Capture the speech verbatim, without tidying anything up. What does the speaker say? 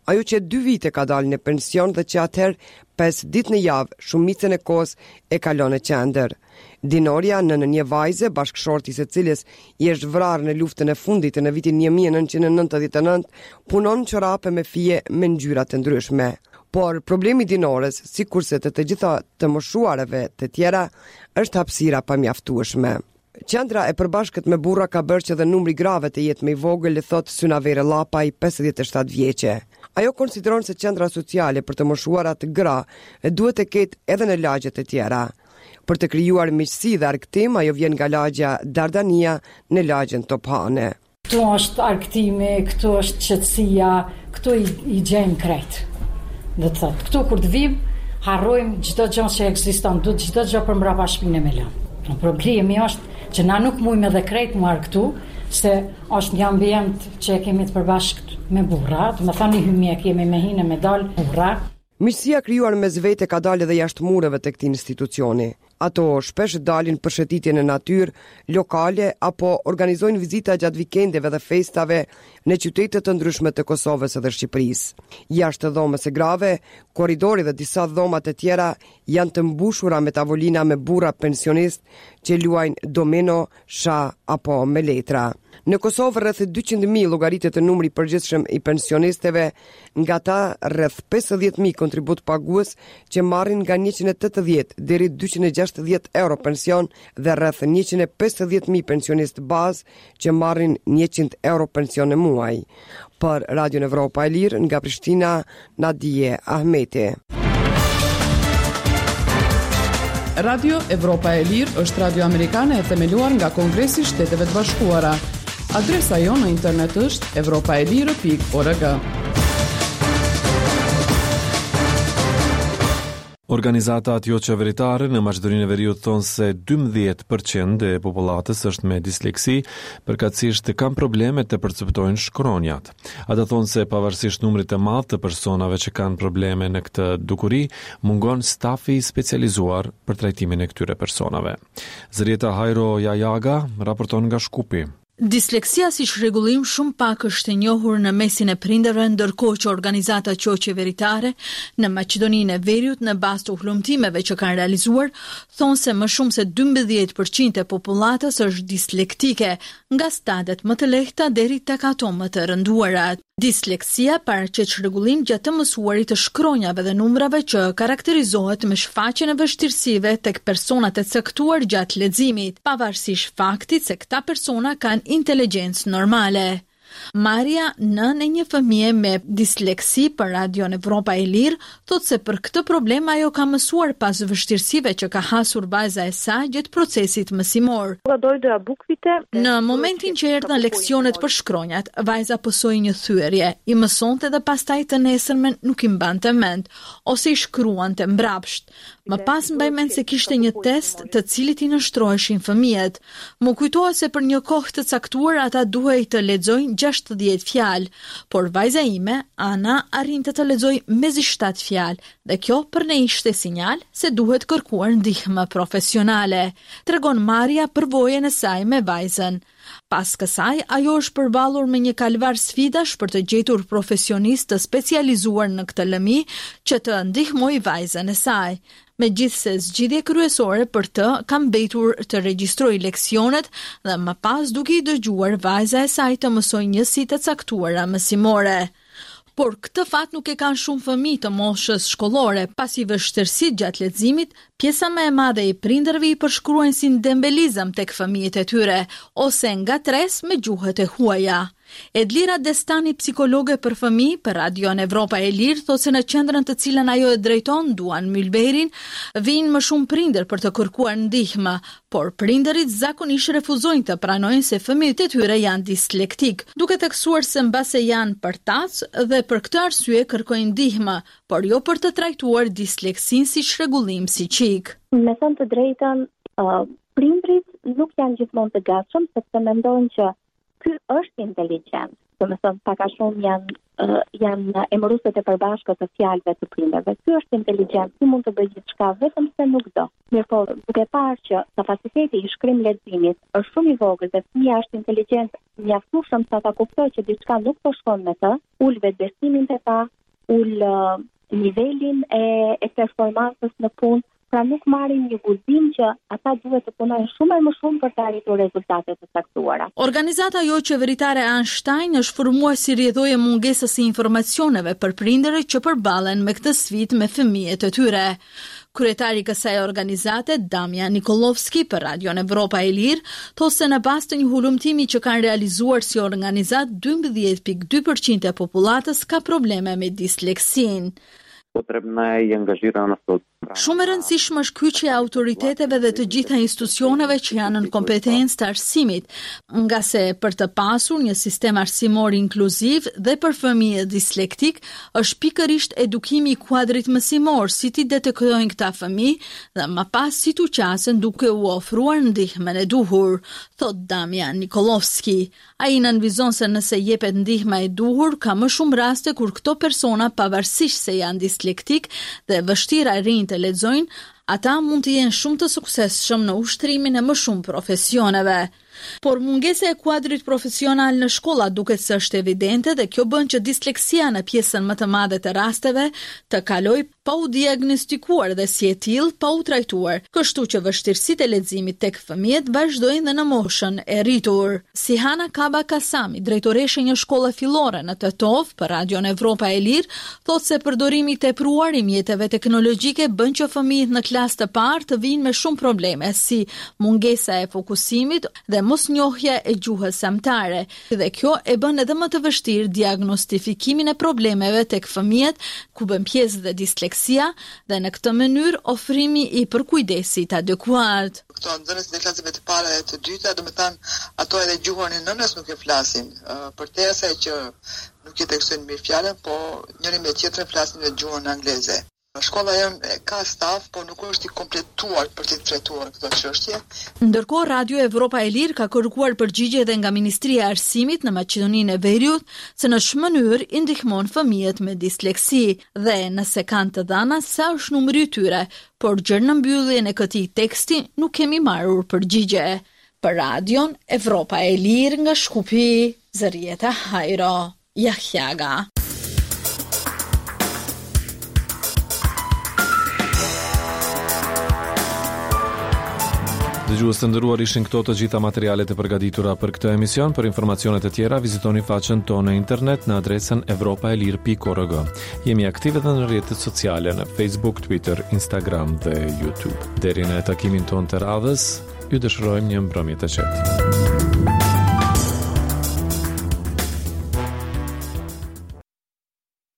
Ajo që dy vite ka dalë në pension dhe që atëherë pesë ditë në javë shumicën e kohës e kalon në qendër. Dinoria, në një vajze, bashkëshorti së cilës i është vrarë në luftën e fundit në vitin një mijë e nëntëqind e nëntëdhjetë e nëntë, punon çorape me fije me ngjyra të ndryshme. Por problemi Dinores, sikurse të të gjitha të moshuareve të tjera, është hapësira pamjaftueshme. Qendra e përbashkët me burra ka bërë që dhe numri grave të jetë më i vogël, le thot Synavere Llapaj, pesëdhjetë e shtatë vjeçe. Ajo konsideron se qendra sociale për të moshuara të gra duhet të ketë edhe në lagjet e tjera. Për të krijuar miqësi dhe argëtim, ajo vjen nga lagja Dardania në lagjen Tophane. Këtu është argëtimi, këtu është qetësia, këtu i, i gjejmë krejt. Dhe të thotë, këtu kur të vim, harrojmë çdo gjë që ekziston, duhet çdo gjë për mbrapa shpinë me lënë. Problemi është që na nuk mujmë edhe krejt mu argëtu, se është një ambient që e kemi të përbashkët me burra, të më thani hymje kemi me hinë me dal burra. Miqësia krijuar mes vete ka dalë edhe jashtë mureve të këtij institucioni. Ato shpesh dalin për shëtitje në natyrë, lokale apo organizojnë vizita gjatë vikendeve dhe festave në qytete të ndryshme të Kosovës dhe Shqipërisë. Jashtë dhomës së grave, korridori dhe disa dhoma të tjera janë të mbushura me tavolina me burra pensionist që luajnë domino, sha apo me letra. Në Kosovë rreth dyqind mijë llogaritet e numri përgjithshëm i pensionistëve, nga ta rreth pesëdhjetë mijë kontribut pagues që marrin nga njëqind e tetëdhjetë deri dyqind e gjashtëdhjetë euro pension dhe rreth njëqind e pesëdhjetë mijë pensionistë bazë që marrin njëqind euro pension në muaj. Për Radio Evropa e Lirë nga Prishtina, Nadije Ahmeti. Radio Evropa e Lirë është radio amerikane e themeluar nga Kongresi i Shteteve të Bashkuara. Adresa jo në internet është evropaelire pikë org. Organizatat jo qeveritare në Maqedoninë e Veriut thonë se dymbëdhjetë përqind e popullatës është me disleksi, përkatësisht kanë probleme të perceptojnë shkronjat. Ata thonë se pavarësisht numrit të madh të personave që kanë probleme në këtë dukuri, mungon stafi specializuar për trajtimin e këtyre personave. Zërieta Hajro Jajaga raporton nga Shkupi. Disleksia si shregullim shumë pak është e njohur në mesin e prindërve, ndërkohë që organizata jo qeveritare në Maqedoninë e Veriut në bazë të ullumtimeve që kanë realizuar, thonë se më shumë se dymbëdhjetë përqind e popullatës është dislektike, nga stadet më të lehta deri tek ato më të rënduara. Disleksia paraqet shregullim gjatë të mësuarit të shkronjave dhe numrave që karakterizohet me shfaqjen e vështirësive tek personat e caktuar gjatë leximit, pavarësisht faktit se këta persona kanë inteligjencë normale. Maria, nën e një fëmije me disleksi për Radio Evropa e Lirë, thot se për këtë problem ajo ka mësuar pas vështirësive që ka hasur vajza e saj gjatë procesit mësimor. Në momentin që erdhën leksionet për shkronjat, vajza pësoi një thyerje, i mësonte dhe pastaj të nesërmen nuk i mbante mend, ose i shkruante mbrapsht. Më pas mbaj mend se kishte një test të cilit i nështroheshin fëmijët. Më kujtohet se për një kohë të caktuar ata duhej të lexojnë gjashtëdhjetë fjalë, por vajza ime, Ana, arrinte të lexojë mezi shtatë fjalë, dhe kjo për ne ishte sinjal se duhet kërkuar ndihmë profesionale. Tregon Maria përvojën e saj me vajzën. Pas kësaj, ajo është përballur me një kalvar sfidash për të gjetur profesionist të specializuar në këtë lëmi që të ndihmoj vajzën e saj. Megjithse zgjidhje kryesore për të ka mbetur të regjistroj leksionet dhe më pas duke i dëgjuar vajza e saj të mësoj njësi të caktuara mësimore. Por këtë fat nuk e kanë shumë fëmijë të moshës shkollore, pasi vështirësitë gjatë leximit, pjesa më e madhe e prindërve i përshkruajnë si dembelizëm tek fëmijët e tyre, ose ngatres me gjuhët e huaja. Edlira Destani, psikologe për fëmijë për Radio Evropa e Lirë, thotë se në qendrën të cilën ajo e drejton, Duan Mylberin, vinë më shumë prindër për të kërkuar ndihmë, por prindërit zakonisht refuzojnë të pranojnë se fëmijët e tyre janë dislektik, duke theksuar se mbase janë përtac dhe për këtë arsye kërkojnë ndihmë, por jo për të trajtuar disleksin si shregullim psiqik. Me thënë të drejtën, uh, prindrit nuk janë gjithmonë të gatshëm, sepse mendojnë që ky është inteligjent, domethënë pak a shumë janë uh, janë emërueset e përbashkët të fjalëve të prindërve. Ky është inteligjent, si mund të bëjë gjithçka vetëm se nuk do. Mirëpo, duke parë që kapaciteti i shkrim leximit është shumë i vogël dhe fëmia është inteligjent mjaftueshëm sa ta kuptojë që diçka nuk po shkon me të, ul vetbesimin te ta, ul uh, nivelin e, e performancës në punë. Pra nuk marrin një guzim që ata duhet të punojnë shumë e më shumë për të arritur rezultate të saktuara. Organizata jo qeveritare Einstein është formuar si rrjedhoje mungesës së informacioneve për prindërit që përballen me këtë sfidë me fëmijët e tyre. Kryetari i kësaj organizate, Damian Nikolovski, për Radion Evropa e Lirë, thotë se në bazë të një hulumtimi që kanë realizuar si organizat, dymbëdhjetë pikë dy përqind e popullatës ka probleme me disleksin. Shumë e rëndësishme është kyçja e autoriteteve dhe të gjitha institucioneve që janë në kompetencë të arsimit, nga se për të pasur një sistem arsimor inkluziv dhe për fëmijët dislektik është pikërisht edukimi i kuadrit mësimor, si ti detektojnë këta fëmijë dhe më pas si tu qasen duke u ofruar ndihmën e duhur, thot Damian Nikolovski. Ai nënvizon se nëse jepet ndihma e duhur, ka më shumë raste kur këto persona pavarësisht se janë dislektik dhe vështira rinj të lexojnë, ata mund të jenë shumë të suksesshëm në ushtrimin e më shumë profesioneve. Por mungesa e kuadrit profesional në shkolla duket se është evidente dhe kjo bën që disleksia në pjesën më të madhe të rasteve të kalojë pa u diagnostikuar dhe si e tillë pa u trajtuar, kështu që vështirësitë e leximit tek fëmijët vazhdojnë dhe në moshën e rritur. Si Hana Kaba Kasami, drejtoreshe një shkolle fillore në Tetov për Radion Evropa e Lirë, thotë se përdorimi i tepruar i mjeteve teknologjike bën që fëmijët në klasë të parë të vinë me shumë probleme, si mungesa e fokusimit dhe mosnjohja e gjuhës samtare, dhe kjo e bën edhe më të vështirë diagnostifikimin e problemeve tek fëmijët ku bën pjesë dhe disleksia dhe në këtë mënyrë ofrimi i përkujdesit adekuat. Këto nxënës në klasave të para e të dyta, domethënë ato edhe gjuhën e nënës nuk e flasin, uh, përtesa që nuk i tekstojnë mirë fjalën, po njëri me tjetrën flasin me gjuhën angleze. Shkolla jonë ka staf, po nuk është i kompletuar për të trajtuar këtë çështje. Ndërkohë, Radio Evropa e Lirë ka kërkuar përgjigje edhe nga Ministria e Arsimit në Maqedoninë e Veriut se në çfarë mënyrë i ndihmon fëmijët me disleksi dhe nëse kanë të dhëna sa është numri i tyre, por gjërë në mbylljen e këtij teksti nuk kemi marrur përgjigje. Për Radion Evropa e Lirë nga Shkupi, Zërieta Hajro, Jahjaga. Dëgjues të nderuar, ishin këto të gjitha materialet e përgatitura për këtë emision. Për informacionet e tjera, vizitoni faqen tonë në internet në adresën evropa e lirë pikë org. Jemi aktive edhe në rrjetet sociale në Facebook, Twitter, Instagram dhe YouTube. Deri në takimin tonë të radhës, ju dëshirojmë një mbrëmje të qetë.